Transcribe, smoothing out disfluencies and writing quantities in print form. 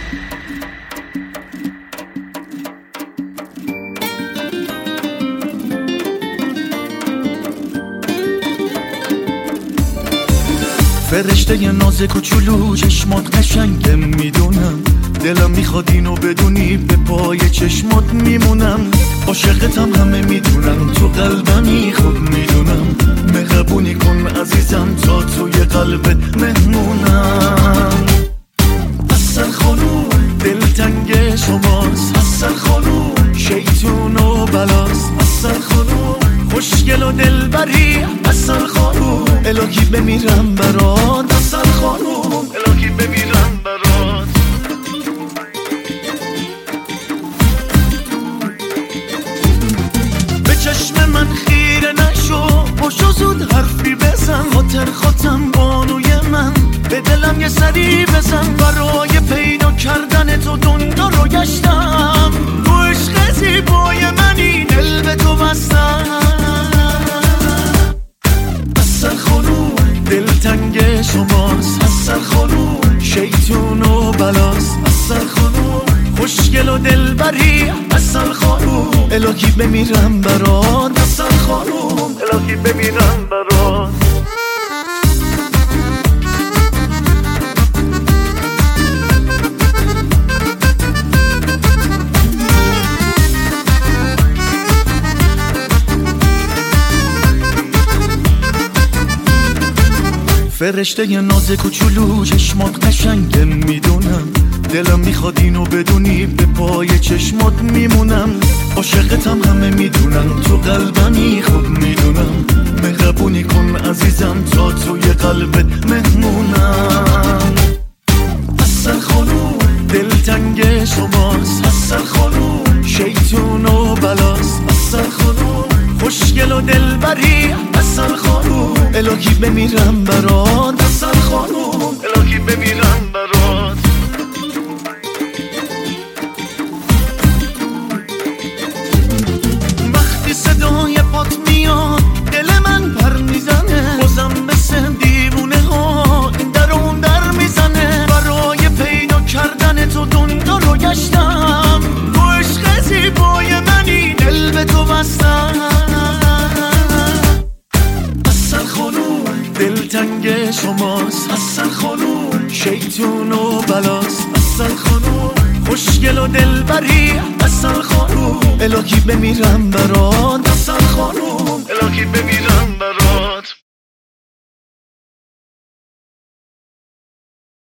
فرشته ی ناز کوچولو چشمات قشنگه میدونم، دلم میخواد اینو بدونی به پای چشمات میمونم. عاشقتم همه میدونم، تو قلبمی خوب میدونم. مهربونی کن عزیزم تا توی قلبت مهمونم. حسن خانوم دلتنگ شماست، حسن خانوم شیطون و بلاست. حسن خانوم خوشگل و دلبری، حسن خانوم الهی بمیرم برات. حسن خانوم الهی بمیرم برات. به چشم من خیره نشو، پاشو زود حرفی بزن. خاطر خاتم بانوی من، به دلم یه سری بزن. برای پیدا کردن تو دنیا رو گشتم، تو عشق زیبای منی دل به تو بستم. حسن خانوم دلتنگ شماست، حسن خانوم شیطون و بلاست. حسن خانوم خوشگل و دلبری، حسن خانوم الهی بمیرم برات. حسن خانوم الهی بمیرم برات. فرشته ی ناز کوچولو چشمات قشنگه میدونم، دلم میخواد اینو بدونی به پای چشمات میمونم. عاشقتم همه میدونم، تو قلبمی خوب میدونم. مهربونی کن عزیزم تا توی قلبت مهمونم. حسن خانوم دلتنگ شماست، حسن خانوم شیطون و بلاست. حسن خانوم خوشگل و دلبری، حسن خانوم الهی بمیرم برات. حسن خانوم الهی بمیرم برات. وقتی صدای پات میاد دل من پر میزنه، بازم مثل دیوونه ها این در اون در میزنه. برای پیدا کردن تو دنیا رو گشتم، تو عشق زیبای منی دل به تو بستم. حسن خانوم دلتنگ شماست، حسن خانوم شیطون و بلاست. حسن خانوم خوشگل و دلبری، حسن خانوم الهی بمیرم برات. حسن خانوم الهی بمیرم برات.